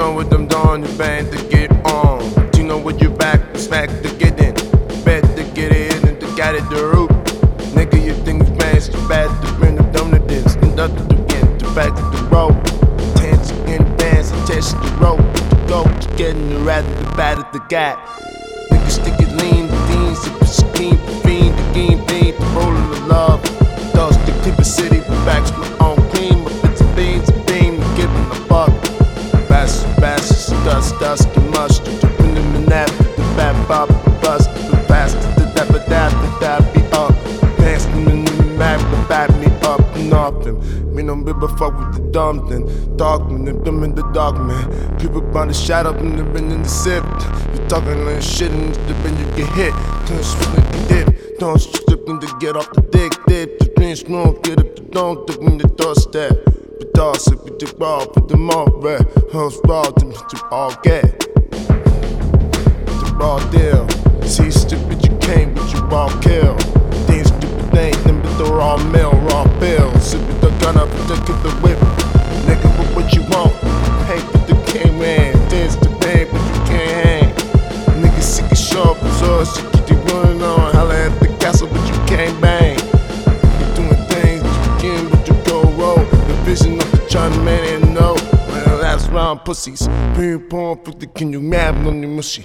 know what I'm doing, you band to get on. You know what you back, smack to get in. Bet to get in and to get it the root. Nigga, you think it's bad, it's bad to bring the donuts. Conducted again, to back to the road. Tense in the bands, attach to the rope. To go, to get in the rat, the bad at the gap. Nigga, stick it lean, the deans, the scheme, the fiend, the game, the roll of the love. Dust the Clipper City, the backs my own cream, my bits of beans, a beam, give him a buck. Bastards, dust, the mustard, dripping in the nap, the bad bop, the bust, the bastard, the dab me up. Pants in the map, the back me up and off them. Me no give a fuck with the dumb thing. Dog man, them in the dog man. People bound to shut up and they're in the sip. You talking like shit and then you get hit. Don't strip like the dip. Don't strip to get off the dick. Dip, the green smoke, get up the don't dip in the doorstep. But dog, sip with the ball, put them all red. Hoes raw, them to all get. The raw deal. See, stupid, you came, but you all kill. Things stupid things, them but they're all mail, raw bills. Sip with the gun up, look at the whip. Nigga, what you want? Hey, put the game in. Dance the pain, but you can't hang. Nigga, sick of sharp, so she keep you running on. Holla at the castle, but you can't bang. You doing things that you can, but you go roll. The vision of the China man ain't know. Well, that's round pussies. Ping pong, can you mad on the mushy?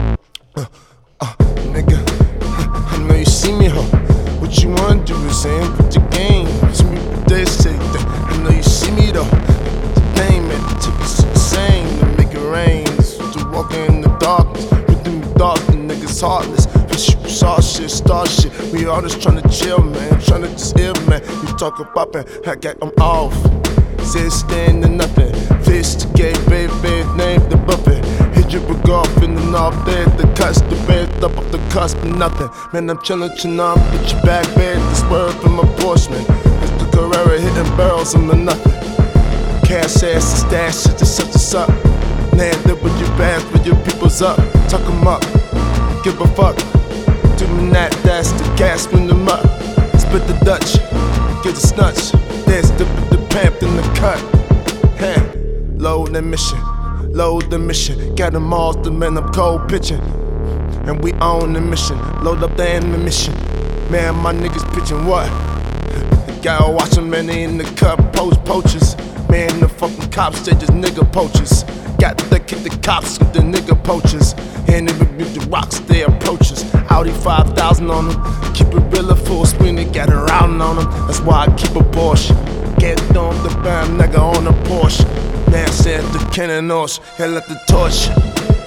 Nigga, I know you see me, ho. What you wanna do is saying, put the game. See me, but they say that. I know you see me, though. The game, man, the tip is the same. To make it rain, to walking in the darkness. Within the dark, the niggas heartless. But you saw shit, star shit. We all just tryna chill, man. Tryna just ill, man. You talk about it, I got them off. Say stand to nothing. Fist to gay, baby, name the buffet. Hit you a golf in the north there, the cuts, the bed up off the cusp, nothing. Man, I'm chillin' up, get your back bed, the swerve from my Porsche. It's the Carrera hitting barrels on the nothing. Cash ass, the stash, shit to set us up. Man, live with your bands, with your people's up. Tuck 'em up, give a fuck. Do me that's the gas, spin them up. Split the Dutch, get the snutch. Dance the pamp in the cut. Hey, load the mission. Load the mission, got them all, the men I'm cold pitching. And we on the mission, load up the ammunition. Man, my niggas pitching what? Gotta watch them, man, they in the cup, poachers. Man, the fucking cops, they just nigga poachers. Got to kick the cops with the nigga poachers. And they with the rocks, they approach us. Audi 5000 on them, keep it real full screen, they got around on them. That's why I keep a Porsche. Get on the band, nigga on a Porsche. Man said the cannon horse, hell at the torch.